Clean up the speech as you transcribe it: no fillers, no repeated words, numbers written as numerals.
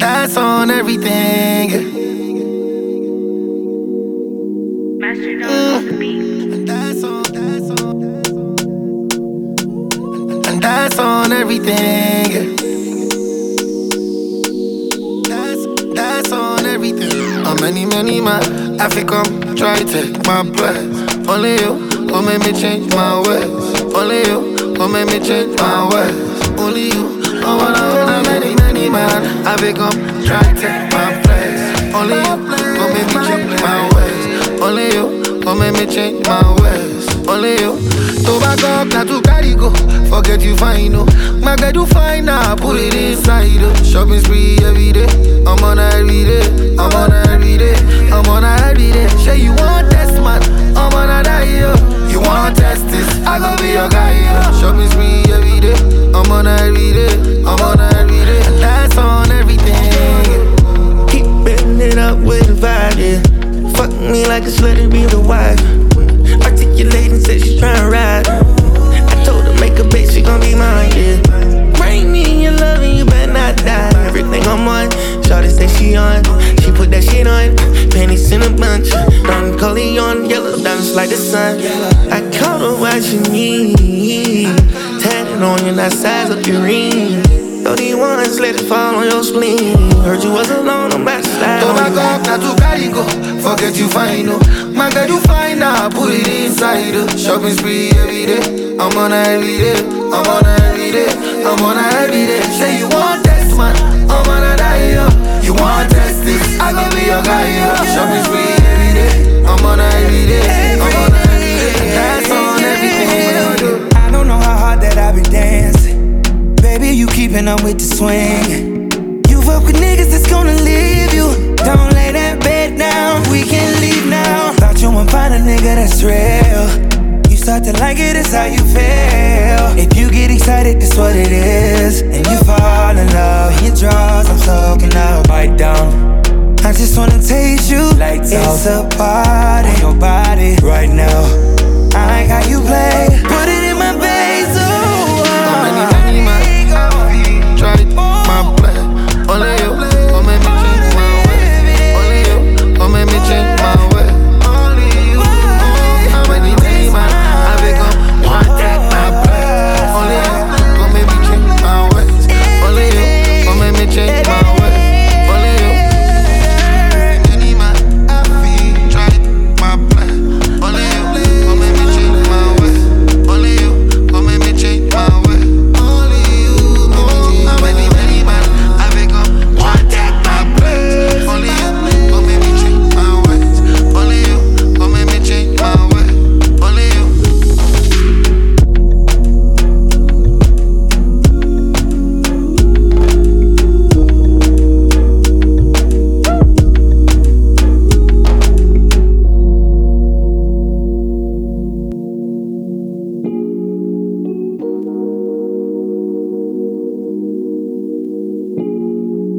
That's on everything, yeah. Master Dog on the beat. And that's on everything, yeah. That's on everything. How many man I fi come try take my place? Only you gon' make me change my ways. Only you gon' make me change my ways. Only you. I wanna many man I fi come try take my place. Only you gon' make me change my ways. Only you gon' make me change my ways. Only you. To back up, not to carry go. Forget you fine, no. My girl do fine now, put it inside, oh. Shopping spree every day. I'm on her every day. I'm on her every day. I'm on her every day. Say you want test, man. I'm on her die, yo. You want test this? I gon' be your guy, yo. Shopping spree every day. I'm on her every day. I'm on her every day. And that's on everything. Keep betting it up with the vibe, yeah. Fuck me like a slut to be the wife. Articulating, said she tryna ride. I told her make a bitch, she gon' be mine, yeah. Bring me in your love and you better not die. Everything I'm on, shawty say she on. She put that shit on, panties in a bunch. Don Corleone, yellow diamonds like the sun. I caught her watching me. Tatted on you, that size up your ring. 31s, let it fall on your spleen. Heard you was alone, I'm about to slide To on back you. up, not to carry go. Forget you fine, no. My girl you fine now, put it inside, oh. Shopping spree every day. I'm on her every day. I'm on her every day. I'm on her every day. Say you want test, man. I'm on her die, yo. You want test this? I gon' be your guy, yo. Shopping spree every day. I'm on her every day. I'm on her every day. And that's on everything. I don't know how hard that I be dancing. Baby, you keeping up with the swing. You fuck with niggas that's gonna leave you. Don't lay that bed down, we can leave now. Thought you would find a nigga that's real. You start to like it, it's how you feel. If you get excited, that's what it is. And you fall in love, in your drawers, I'm soaking up. Bite down, I just wanna taste you. Lights It's a party, your body right now.